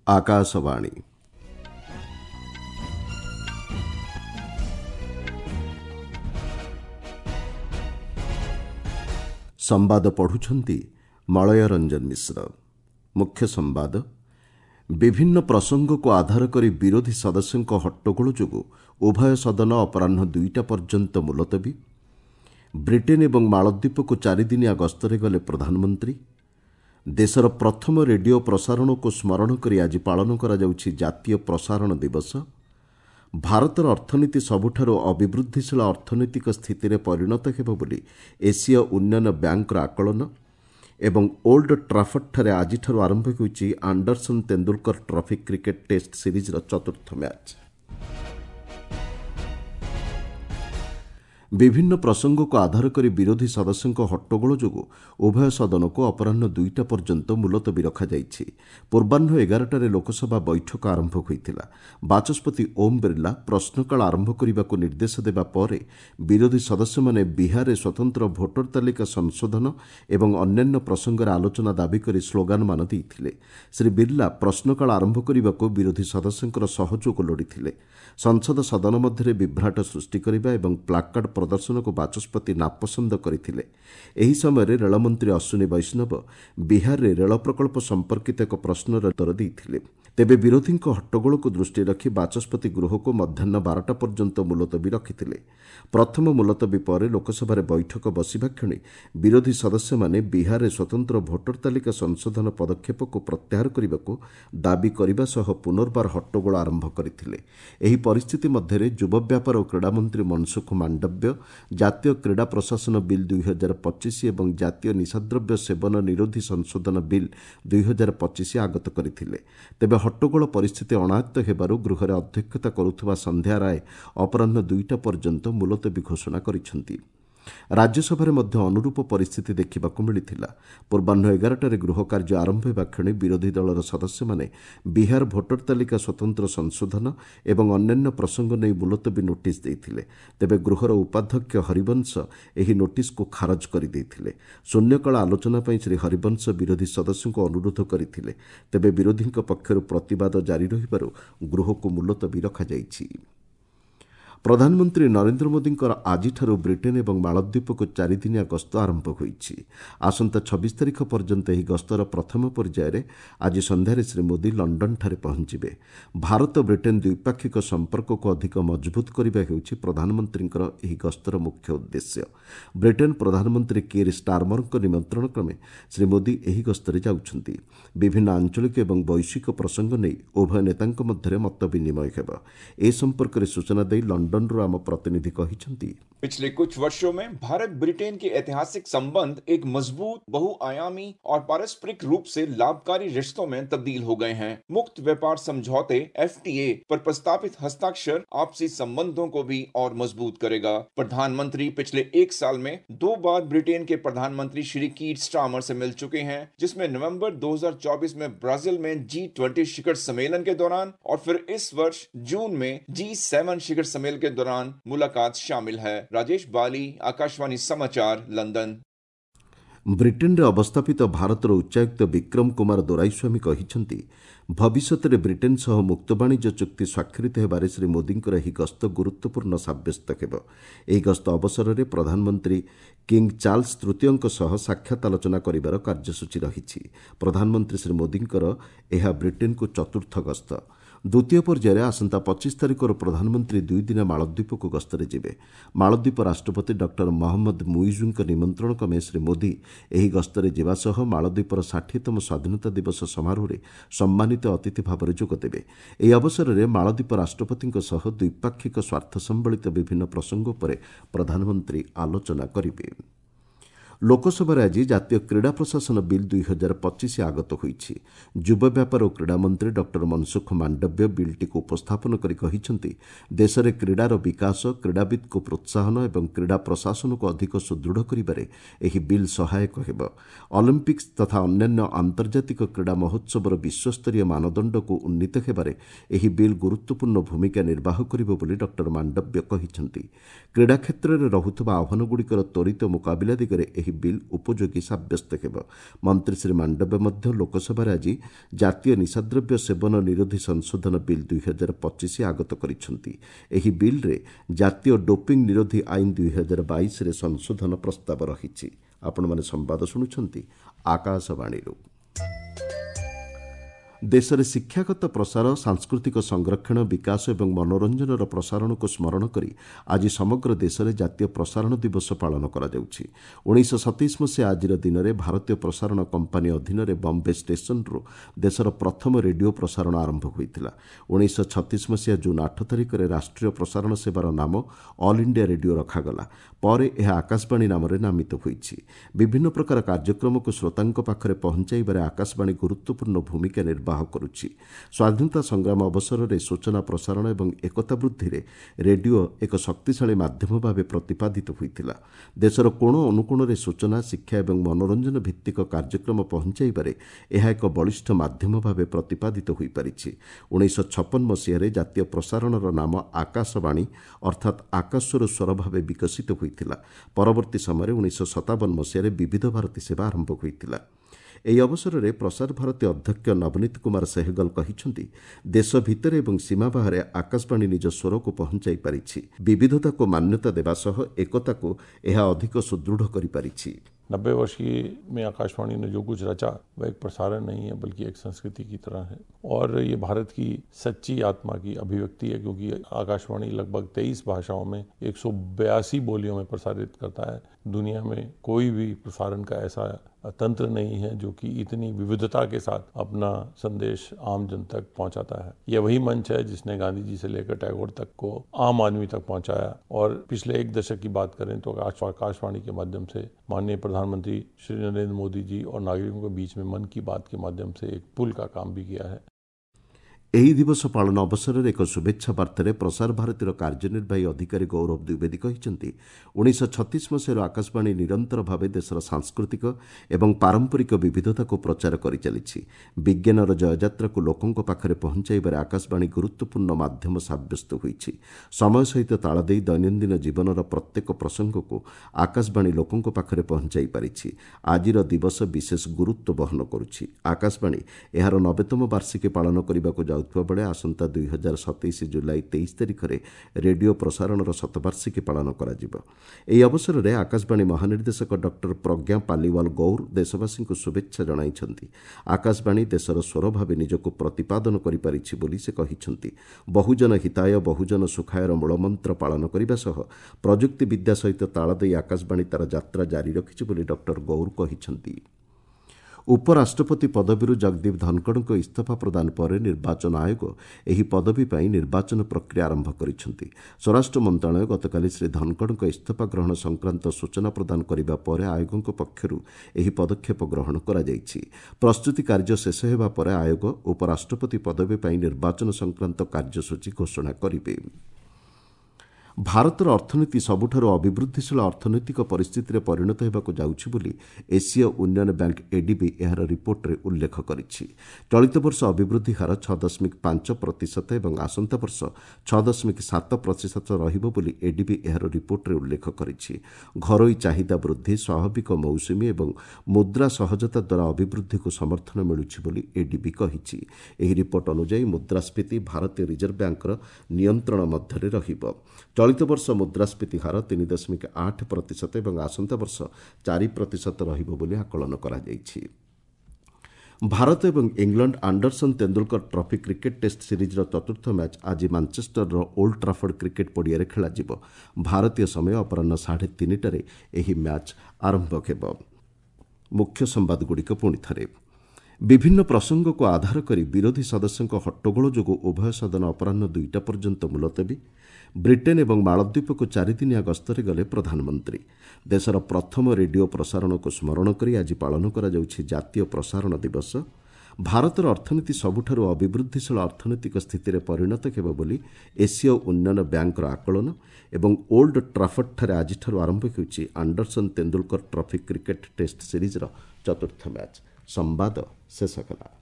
आकाशवाणी संवाद पढ़ुछंती मलय रंजन मिश्र। मुख्य संवाद। विभिन्न प्रसंग को आधार करी विरोधी सदस्यों हट्टगोल जोगु उभय सदन अपराह्न 2टा पर्यंत मुलतवी। ब्रिटेन एवं मालद्वीप को 4 दिनिया गस्तरे गले प्रधानमंत्री। देशर प्रथम रेडियो प्रसारण को स्मरण करी आज पालन करा जाउछि जातीय प्रसारण दिवस। भारतर अर्थनीति सबुठारु अभिवृद्धिशील अर्थनैतिक स्थिति में परिणत हेब बोली एसीय उन्नयन बैंक आकलन। एवं ओल्ड ट्राफर्ड ठारे आजिठारु आरंभ होइछि Anderson Tendulkar trophy cricket test series चतुर्थ मैच। विभिन्न प्रसंग को आधार करी विरोधी सदस्यों हट्टगोल जोगु उभय सदन को अपराह्न 2टा पर्यंत मुलतवी रखा जाइछि। पूर्वाह्न 11टारे लोकसभा बैठक आरंभ होइतिला। बाचस्पति ओम बिरला प्रश्नकाल आरंभ करने निर्देश देबा परे विरोधी सदस्य माने बिहार स्वतंत्र भोटर तालिका संशोधन एवं अन्यान्य प्रसंग आलोचना दाबी करी स्लोगान मान देइथिले। श्री बिरला प्रश्नकाल आरंभ करने विरोधी सदस्यों सहयोग लोड़िथिले। संसद सदन मध्य विभ्राट सृष्टि करने एवं प्लाकार्ड प्रदर्शन को बाचस्पति नापसंद करथिले। एही समय रेलमंत्री अश्विनी वैष्णव बिहार रे रेल प्रकल्प संपर्कित एक प्रश्नर उत्तर देइथिले। तेबे विरोधी हट्टगोल को दृष्टि रखी बाचस्पति गृह को मध्याह्न 12टा पर्यंत मुलतवी रखिथिले। प्रथम मुलतवी पर लोकसभा बैठक बसिबा क्षणी विरोधी सदस्य माने बिहार रे स्वतंत्र भोटर तालिका संशोधन पदक्षेप को प्रत्याहार करने को दाबी करने सह पुनर्बार हट्टगोल आरंभ करथिले। एही परिस्थिति मध्य युवा व्यापार और क्रीड़ा मंत्री मनसुख मांडव्य जातीय क्रीड़ा प्रशासन बिल 2025 एवं जातीय निशाद्रव्य सेवन निरोधी संशोधन बिल 2025 आगत करथिले। तेबे हट्टगोल परिस्थिति अनायत्त हेबारु गृहरे अध्यक्षता करुथुबा संध्या राय अपराह्न 2टा पर्यंत मुलतवी घोषणा करिसेंती। राज्यसभा मध्य अनुरूप परिस्थिति देखा मिलता। पूर्वाह्न 11टारे गृह कार्य आरंभ होगा क्षणी विरोधी दलर सदस्य माने बिहार भोटर तालिका स्वतंत्र संशोधन एवं अन्यान्य प्रसंग नहीं मुलतवी नोटिस देइथिले। तेबे गृहर उपाध्यक्ष हरिवंश एही नोटिस को खारज कर देइथिले। शून्यकाल आलोचना पई श्री हरिवंश विरोधी सदस्यों को अनुरोध करथिले। तेबे विरोधी पक्षरु प्रतिवाद जारी रहिबारु गृह को मुलतवी रखा जाइछि। प्रधानमंत्री नरेंद्र मोदी आजिठारु ब्रिटेन एवं मालद्वीप को 4 दिनिया गस्त आरंभ होइछि। आसंता 26 तारिख पर्यंत एही गस्तर प्रथम पर्यायर आज संध्यारे श्री मोदी लंडन ठारे पहुंचिबे। भारत ब्रिटेन द्विपाक्षिक संपर्क को अधिक मजबूत करबा हेउछि प्रधानमंत्रींकर एही गस्तर मुख्य उद्देश्य। ब्रिटेन प्रधानमंत्री कीर स्टारमरଙ୍କ निमंत्रण क्रमे श्री मोदी एही गस्तरे जाउछंती। विभिन्न आंचलिक एवं वैश्विक प्रसंग नै उभय नेतांक मध्यरे मत विनिमय हेबा। ए संपर्क रे सूचना देई लंडन रो आम प्रतिनिधि कहिसेंती। पिछले कुछ वर्षों में भारत ब्रिटेन के ऐतिहासिक संबंध एक मजबूत, बहुआयामी और पारस्परिक रूप से लाभकारी रिश्तों में तब्दील हो गए हैं। मुक्त व्यापार समझौते FTA पर प्रस्तावित हस्ताक्षर आपसी संबंधों को भी और मजबूत करेगा। प्रधानमंत्री पिछले 1 साल में 2 बार ब्रिटेन के प्रधानमंत्री श्री कीर स्टारमर से मिल चुके हैं, जिसमें नवंबर 2024 में ब्राजील में G20 शिखर सम्मेलन के दौरान और फिर इस वर्ष जून में G7 शिखर सम्मेलन के दौरान मुलाकात शामिल है। राजेश बाली, आकाशवाणी समाचार, लंदन। ब्रिटेन रे अवस्थापित भारतर उच्चायुक्त विक्रम कुमार दोराईस्वामी कहिसेंती भविष्य में ब्रिटेन सह मुक्त वाणिज्य चुक्ति स्वाक्षरित हेबारे श्री मोदींकर एही गस्त गुरुत्वपूर्ण साब्यस्त हेब। एही गस्त अवसर में प्रधानमंत्री किंग चार्ल्स तृतीयଙ୍କ सह साक्षात आलोचना करिबार कार्यसूची रहिछि। प्रधानमंत्री श्री मोदींकर एहा ब्रिटेन को चतुर्थ गस्त। द्वितीय पर्यायर आसंता 25 तारिखर प्रधानमंत्री 2 दिन मालद्वीप को गस्तरे जिबे। मालद्वीप राष्ट्रपति डॉक्टर मोहम्मद मुइजुଙ୍କ निमंत्रण क्रमे श्री मोदी एही गस्तरे जिबा सह मालद्वीपर 60तम स्वाधीनता दिवस समारोह सम्मानित अतिथि भाव जोगदेवे। ଏହି ଅବସରରେ ମାଳଦ୍ୱୀପ ରାଷ୍ଟ୍ରପତିଙ୍କ ସହ ଦ୍ୱିପାକ୍ଷିକ ସ୍ୱାର୍ଥ ସମ୍ବଳିତ ବିଭିନ୍ନ ପ୍ରସଙ୍ଗ ଉପରେ ପ୍ରଧାନମନ୍ତ୍ରୀ ଆଲୋଚନା କରିବେ। लोकसभा आज जातीय क्रीड़ा प्रशासन बिल 2025 आगत होइछि। युवा व्यापार और क्रीड़ा मंत्री डॉक्टर मनसुख मांडव्य बिलटी को उपस्थापन करी देश में क्रीडार विकास, क्रीड़ाविद को प्रोत्साहन और क्रीड़ा प्रशासन को अधिक सुदृढ़ करिबारे एही बिल सहायक हेब। ओलंपिक्स तथा अन्यान्य आंतर्जातिक क्रीड़ा महोत्सवर विश्वस्तरीय मानदंड को उन्नीत हेबारे एही बिल गुरुत्वपूर्ण भूमिका निर्वाह करिब बोली डॉक्टर मांडव्य कहिसेंती। क्रीड़ा क्षेत्र में रहुतबा आह्वानगुड़िकर त्वरित मुकाबिला दिगरे एही ଏହି ବିଲ୍ ଉପଯୋଗୀ ସାବ୍ୟସ୍ତ ହେବ। ମନ୍ତ୍ରୀ ଶ୍ରୀ ମାଣ୍ଡବ୍ୟ ମଧ୍ୟ ଲୋକସଭାରେ ଆଜି ଜାତୀୟ ନିଶାଦ୍ରବ୍ୟ ସେବନ ନିରୋଧୀ ସଂଶୋଧନ ବିଲ୍ 2025 ଆଗତ କରିଛନ୍ତି। ଏହି ବିଲ୍ରେ ଜାତୀୟ ଡୋପିଂ ନିରୋଧୀ ଆଇନ 2022ରେ ସଂଶୋଧନ ପ୍ରସ୍ତାବ ରହିଛି। ଆପଣମାନେ ସମ୍ବାଦ ଶୁଣୁଛନ୍ତି ଆକାଶବାଣୀରୁ। ଦେଶରେ ଶିକ୍ଷାଗତ ପ୍ରସାର, ସାଂସ୍କୃତିକ ସଂରକ୍ଷଣ, ବିକାଶ ଏବଂ ମନୋରଞ୍ଜନର ପ୍ରସାରଣକୁ ସ୍ମରଣ କରି ଆଜି ସମଗ୍ର ଦେଶରେ ଜାତୀୟ ପ୍ରସାରଣ ଦିବସ ପାଳନ କରାଯାଉଛି। 1927 ମସିହା ଆଜିର ଦିନରେ ଭାରତୀୟ ପ୍ରସାରଣ କମ୍ପାନୀ ଅଧୀନରେ ବମ୍ବେ ଷ୍ଟେସନରୁ ଦେଶର ପ୍ରଥମ ରେଡିଓ ପ୍ରସାରଣ ଆରମ୍ଭ ହୋଇଥିଲା। 1936 ମସିହା ଜୁନ୍ 8 ତାରିଖରେ ରାଷ୍ଟ୍ରୀୟ ପ୍ରସାରଣ ସେବାର ନାମ ଅଲ୍ ଇଣ୍ଡିଆ ରେଡିଓ ରଖାଗଲା। ପରେ ଏହା ଆକାଶବାଣୀ ନାମରେ ନାମିତ ହୋଇଛି। ବିଭିନ୍ନ ପ୍ରକାର କାର୍ଯ୍ୟକ୍ରମକୁ ଶ୍ରୋତାଙ୍କ ପାଖରେ ପହଞ୍ଚାଇବାରେ ଆକାଶବାଣୀ ଗୁରୁତ୍ୱପୂର୍ଣ୍ଣ ଭୂମିକା ନିର୍ବାହ କରୁଛି। ସ୍ୱାଧୀନତା ସଂଗ୍ରାମ ଅବସରରେ ସୂଚନା ପ୍ରସାରଣ ଏବଂ ଏକତା ବୃଦ୍ଧିରେ ରେଡିଓ ଏକ ଶକ୍ତିଶାଳୀ ମାଧ୍ୟମ ଭାବେ ପ୍ରତିପାଦିତ ହୋଇଥିଲା। ଦେଶର କୋଣ ଅନୁକୋଣରେ ସୂଚନା, ଶିକ୍ଷା ଏବଂ ମନୋରଞ୍ଜନ ଭିତ୍ତିକ କାର୍ଯ୍ୟକ୍ରମ ପହଞ୍ଚାଇବାରେ ଏହା ଏକ ବଳିଷ୍ଠ ମାଧ୍ୟମ ଭାବେ ପ୍ରତିପାଦିତ ହୋଇପାରିଛି। 1956 ମସିହାରେ ଜାତୀୟ ପ୍ରସାରଣର ନାମ ଆକାଶବାଣୀ ଅର୍ଥାତ୍ ଆକାଶର ସ୍ୱର ଭାବେ ବିକଶିତ ହୋଇଥିଲା। ପରବର୍ତ୍ତୀ ସମୟରେ 1957 ମସିହାରେ ବିବିଧ ଭାରତୀ ସେବା ଆରମ୍ଭ ହୋଇଥିଲା। ଏହି ଅବସରରେ ପ୍ରସାର ଭାରତୀ ଅଧ୍ୟକ୍ଷ ନବନୀତ କୁମାର ସେହଗଲ କହିଛନ୍ତି, ଦେଶ ଭିତରେ ଏବଂ ସୀମା ବାହାରେ ଆକାଶବାଣୀ ନିଜ ସ୍ୱରକୁ ପହଞ୍ଚାଇ ପାରିଛି। ବିବିଧତାକୁ ମାନ୍ୟତା ଦେବା ସହ ଏକତାକୁ ଏହା ଅଧିକ ସୁଦୃଢ଼ କରିପାରିଛି। 90 वर्ष में आकाशवाणी ने जो कुछ रचा वह एक प्रसारण नहीं है बल्कि एक संस्कृति की तरह है और ये भारत की सच्ची आत्मा की अभिव्यक्ति है, क्योंकि आकाशवाणी लगभग 23 भाषाओं में 182 बोलियों में प्रसारित करता है। दुनिया में कोई भी प्रसारण का ऐसा तंत्र नहीं है जो कि इतनी विविधता के साथ अपना संदेश आम जन तक पहुंचाता है। यह वही मंच है जिसने गांधी जी से लेकर टैगोर तक को आम आदमी तक पहुंचाया। और पिछले एक दशक की बात करें तो आकाशवाणी के माध्यम से माननीय प्रधानमंत्री श्री नरेंद्र मोदी जी और नागरिकों के बीच में मन की बात के माध्यम से एक पुल का काम भी किया है। ଏହି ଦିବସ ପାଳନ ଅବସରରେ ଏକ ଶୁଭେଚ୍ଛା ବାର୍ତ୍ତାରେ ପ୍ରସାର ଭାରତୀର କାର୍ଯ୍ୟନିର୍ବାହୀ ଅଧିକାରୀ ଗୌରବ ଦ୍ୱିବେଦୀ କହିଛନ୍ତି, 1936 ମସିହାରୁ ଆକାଶବାଣୀ ନିରନ୍ତର ଭାବେ ଦେଶର ସାଂସ୍କୃତିକ ଏବଂ ପାରମ୍ପରିକ ବିବିଧତାକୁ ପ୍ରଚାର କରିଚାଲିଛି। ବିଜ୍ଞାନର ଜୟଯାତ୍ରାକୁ ଲୋକଙ୍କ ପାଖରେ ପହଞ୍ଚାଇବାରେ ଆକାଶବାଣୀ ଗୁରୁତ୍ୱପୂର୍ଣ୍ଣ ମାଧ୍ୟମ ସାବ୍ୟସ୍ତ ହୋଇଛି। ସମୟ ସହିତ ତାଳ ଦେଇ ଦୈନନ୍ଦିନ ଜୀବନର ପ୍ରତ୍ୟେକ ପ୍ରସଙ୍ଗକୁ ଆକାଶବାଣୀ ଲୋକଙ୍କ ପାଖରେ ପହଞ୍ଚାଇ ପାରିଛି। ଆଜିର ଦିବସ ବିଶେଷ ଗୁରୁତ୍ୱ ବହନ କରୁଛି। ଆକାଶବାଣୀ ଏହାର 90ତମ ବାର୍ଷିକୀ ପାଳନ କରିବାକୁ ଯାଉଥିବା ବେଳେ ଆସନ୍ତା 2027 ଜୁଲାଇ 23 ତାରିଖରେ ରେଡିଓ ପ୍ରସାରଣର ଶତବାର୍ଷିକୀ ପାଳନ କରାଯିବ। ଏହି ଅବସରରେ ଆକାଶବାଣୀ ମହାନିର୍ଦ୍ଦେଶକ ଡକ୍ଟର ପ୍ରଜ୍ଞା ପାଲିୱାଲ ଗୌର ଦେଶବାସୀଙ୍କୁ ଶୁଭେଚ୍ଛା ଜଣାଇଛନ୍ତି। ଆକାଶବାଣୀ ଦେଶର ସ୍ୱର ଭାବେ ନିଜକୁ ପ୍ରତିପାଦନ କରିପାରିଛି ବୋଲି ସେ କହିଛନ୍ତି। ବହୁଜନ ହିତାୟ ବହୁଜନ ସୁଖାୟର ମୂଳମନ୍ତ୍ର ପାଳନ କରିବା ସହ ପ୍ରଯୁକ୍ତି ବିଦ୍ୟା ସହିତ ତାଳ ଦେଇ ଆକାଶବାଣୀ ତାର ଯାତ୍ରା ଜାରି ରଖିଛି ବୋଲି ଡକ୍ଟର ଗୌର କହିଛନ୍ତି। ଉପରାଷ୍ଟ୍ରପତି ପଦବୀରୁ ଜଗଦୀପ ଧନଖଡ଼ଙ୍କ ଇସ୍ତଫା ପ୍ରଦାନ ପରେ ନିର୍ବାଚନ ଆୟୋଗ ଏହି ପଦବୀ ପାଇଁ ନିର୍ବାଚନ ପ୍ରକ୍ରିୟା ଆରମ୍ଭ କରିଛନ୍ତି। ସ୍ୱରାଷ୍ଟ୍ର ମନ୍ତ୍ରଣାଳୟ ଗତକାଲି ଶ୍ରୀ ଧନଖଡ଼ଙ୍କ ଇସ୍ତଫା ଗ୍ରହଣ ସଂକ୍ରାନ୍ତ ସୂଚନା ପ୍ରଦାନ କରିବା ପରେ ଆୟୋଗଙ୍କ ପକ୍ଷରୁ ଏହି ପଦକ୍ଷେପ ଗ୍ରହଣ କରାଯାଇଛି। ପ୍ରସ୍ତୁତି କାର୍ଯ୍ୟ ଶେଷ ହେବା ପରେ ଆୟୋଗ ଉପରାଷ୍ଟ୍ରପତି ପଦବୀ ପାଇଁ ନିର୍ବାଚନ ସଂକ୍ରାନ୍ତ କାର୍ଯ୍ୟସୂଚୀ ଘୋଷଣା କରିବେ। ଭାରତର ଅର୍ଥନୀତି ସବୁଠାରୁ ଅଭିବୃଦ୍ଧିଶୀଳ ଅର୍ଥନୈତିକ ପରିସ୍ଥିତିରେ ପରିଣତ ହେବାକୁ ଯାଉଛି ବୋଲି ଏସୀୟ ଉନ୍ନୟନ ବ୍ୟାଙ୍କ ଏଡିବି ଏହାର ରିପୋର୍ଟରେ ଉଲ୍ଲେଖ କରିଛି। ଚଳିତ ବର୍ଷ ଅଭିବୃଦ୍ଧି ହାର 6.5% ଏବଂ ଆସନ୍ତା ବର୍ଷ 6.7% ରହିବ ବୋଲି ଏଡିବି ଏହାର ରିପୋର୍ଟରେ ଉଲ୍ଲେଖ କରିଛି। ଘରୋଇ ଚାହିଦା ବୃଦ୍ଧି, ସ୍ୱାଭାବିକ ମୌସୁମୀ ଏବଂ ମୁଦ୍ରା ସହଜତା ଦ୍ୱାରା ଅଭିବୃଦ୍ଧିକୁ ସମର୍ଥନ ମିଳୁଛି ବୋଲି ଏଡିବି କହିଛି। ଏହି ରିପୋର୍ଟ ଅନୁଯାୟୀ ମୁଦ୍ରାସ୍ଫୀତି ଭାରତୀୟ ରିଜର୍ଭ ବ୍ୟାଙ୍କର ନିୟନ୍ତ୍ରଣ ମଧ୍ୟରେ ରହିବ। ଚଳିତ ବର୍ଷ ମୁଦ୍ରାସ୍ଫୀତି ହାର 3.8% ଏବଂ ଆସନ୍ତା ବର୍ଷ 4% ରହିବ ବୋଲି ଆକଳନ କରାଯାଇଛି। ଭାରତ ଏବଂ England Anderson Tendulkar trophy cricket test ସିରିଜ୍ର ଚତୁର୍ଥ ମ୍ୟାଚ୍ ଆଜି ମାଞ୍ଚେଷ୍ଟରର ଓଲ୍ଡ ଟ୍ରାଫୋର୍ଡ କ୍ରିକେଟ୍ ପଡ଼ିଆରେ ଖେଳାଯିବ। ଭାରତୀୟ ସମୟ ଅପରାହ୍ନ 3:30ଟାରେ ଏହି ମ୍ୟାଚ୍ ଆରମ୍ଭ ହେବ। ମୁଖ୍ୟ ସମ୍ବାଦଗୁଡ଼ିକ ପୁଣିଥରେ। ବିଭିନ୍ନ ପ୍ରସଙ୍ଗକୁ ଆଧାର କରି ବିରୋଧୀ ସଦସ୍ୟଙ୍କ ହଟ୍ଟଗୋଳ ଯୋଗୁଁ ଉଭୟ ସଦନ ଅପରାହ୍ନ 2ଟା ପର୍ଯ୍ୟନ୍ତ ମୁଲତବୀ। ବ୍ରିଟେନ୍ ଏବଂ ମାଳଦ୍ୱୀପକୁ 4 ଦିନିଆ ଗସ୍ତରେ ଗଲେ ପ୍ରଧାନମନ୍ତ୍ରୀ। ଦେଶର ପ୍ରଥମ ରେଡିଓ ପ୍ରସାରଣକୁ ସ୍ମରଣ କରି ଆଜି ପାଳନ କରାଯାଉଛି ଜାତୀୟ ପ୍ରସାରଣ ଦିବସ। ଭାରତର ଅର୍ଥନୀତି ସବୁଠାରୁ ଅଭିବୃଦ୍ଧିଶୀଳ ଅର୍ଥନୈତିକ ସ୍ଥିତିରେ ପରିଣତ ହେବ ବୋଲି ଏସୀୟ ଉନ୍ନୟନ ବ୍ୟାଙ୍କର ଆକଳନ ଏବଂ ଓଲ୍ଡ ଟ୍ରାଫୋର୍ଡଠାରେ ଆଜିଠାରୁ ଆରମ୍ଭ ହେଉଛି Anderson Tendulkar trophy cricket test ସିରିଜ୍ର ଚତୁର୍ଥ ମ୍ୟାଚ୍। ସମ୍ବାଦ ଶେଷ କଲା।